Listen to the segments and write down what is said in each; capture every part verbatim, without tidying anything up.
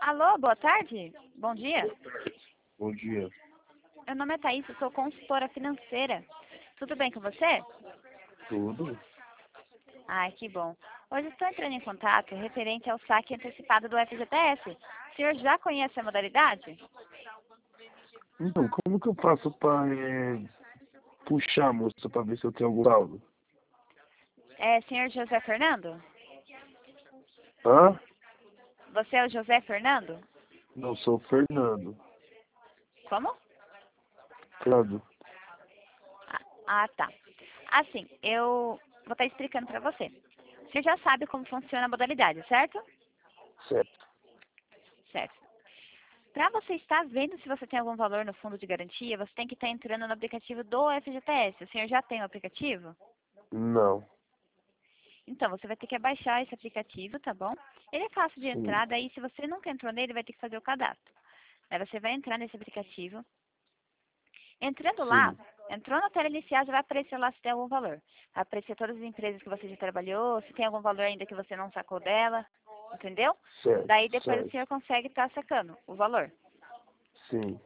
Alô, boa tarde. Bom dia. Bom dia. Meu nome é Thaís, eu sou consultora financeira. Tudo bem com você? Tudo? Ai, que bom. Hoje estou entrando em contato referente ao saque antecipado do F G T S. O senhor já conhece a modalidade? Então, como que eu faço para puxar a moça para ver se eu tenho algum saldo? É, senhor José Fernando? Hã? Você é o José Fernando? Não, sou o Fernando. Como? Fernando. Ah, ah, tá. Assim, eu vou estar explicando para você. Você já sabe como funciona a modalidade, certo? Certo. Certo. Para você estar vendo se você tem algum valor no fundo de garantia, você tem que estar entrando no aplicativo do F G T S. O senhor já tem o aplicativo? Não. Então, você vai ter que baixar esse aplicativo, tá bom? Ele é fácil de Sim. entrar, daí se você nunca entrou nele, vai ter que fazer o cadastro. Aí você vai entrar nesse aplicativo. Entrando lá, Sim. entrou na tela inicial, já vai aparecer lá se tem algum valor. Vai aparecer todas as empresas que você já trabalhou, se tem algum valor ainda que você não sacou dela, entendeu? Certo. Daí depois o Certo. senhor consegue estar sacando o valor. Sim.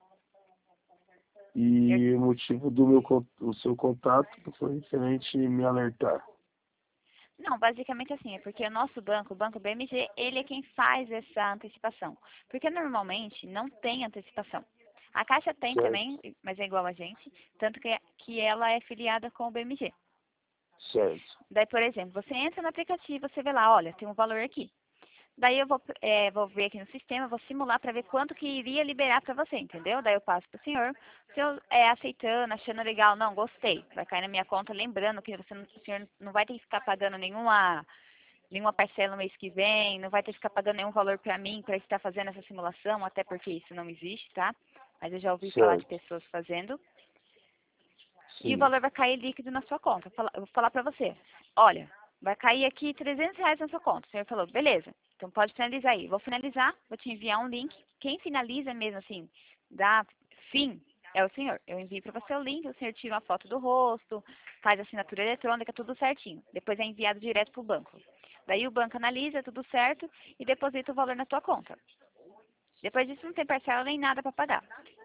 Eu- E o motivo do meu con- o seu contato foi referente em me alertar. Não, basicamente assim, é porque o nosso banco, o Banco B M G, ele é quem faz essa antecipação. Porque normalmente não tem antecipação. A Caixa tem Certo. também, mas é igual a gente, tanto que, que ela é filiada com o B M G. Certo. Daí, por exemplo, você entra no aplicativo, você vê lá, olha, tem um valor aqui. Daí eu vou, é, vou ver aqui no sistema, vou simular para ver quanto que iria liberar para você, entendeu? Daí eu passo para o senhor. O senhor é, aceitando, achando legal, não, gostei. Vai cair na minha conta, lembrando que você, não- o senhor não vai ter que ficar pagando nenhuma, nenhuma parcela no mês que vem, não vai ter que ficar pagando nenhum valor para mim para estar fazendo essa simulação, até porque isso não existe, tá? Mas eu já ouvi falar de Certo. pessoas fazendo. E o Sim. valor vai cair líquido na sua conta. Eu vou falar- eu vou falar para você, olha, vai cair aqui trezentos reais na sua conta. O senhor falou, beleza, então pode finalizar aí. Vou finalizar, vou te enviar um link. Quem finaliza mesmo assim, dá fim, é o senhor. Eu envio para você o link, o senhor tira uma foto do rosto, faz a assinatura eletrônica, tudo certinho. Depois é enviado direto para o banco. Daí o banco analisa, tudo certo, e deposita o valor na tua conta. Depois disso não tem parcela nem nada para pagar.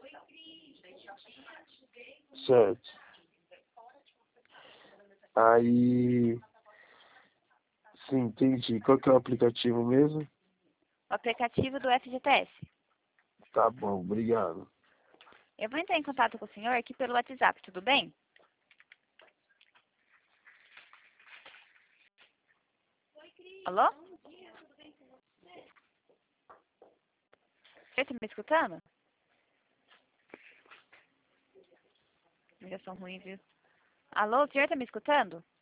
Certo. Aí, sim, entendi. Qual que é o aplicativo mesmo? O aplicativo do F G T S. Tá bom, obrigado. Eu vou entrar em contato com o senhor aqui pelo WhatsApp, tudo bem? Alô? Você está me escutando? Ligação ruim, viu? Alô, o senhor está me escutando?